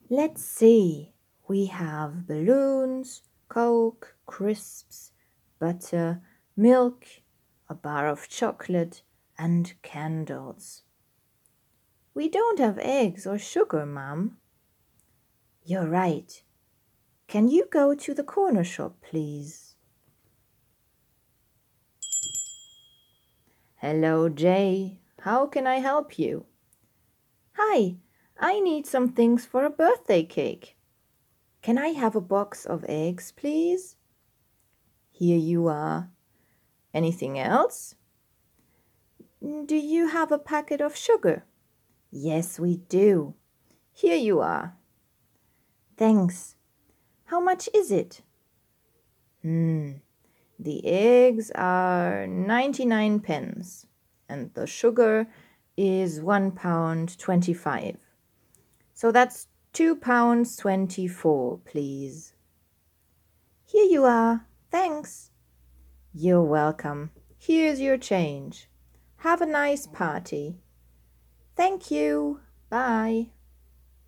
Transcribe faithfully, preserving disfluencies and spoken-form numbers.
Let's see. We have balloons, Coke, crisps, butter, milk, a bar of chocolate, and candles. We don't have eggs or sugar, Mum. You're right. Can you go to the corner shop, please? Hello, Jay. How can I help you? Hi, I need some things for a birthday cake. Can I have a box of eggs, please? Here you are. Anything else? Do you have a packet of sugar? Yes, we do. Here you are. Thanks. How much is it? Hmm. The eggs are ninety-nine pence and the sugar is one pound twenty-five. So that's two pounds twenty-four, please. Here you are. Thanks. You're welcome. Here's your change. Have a nice party. Thank you. Bye.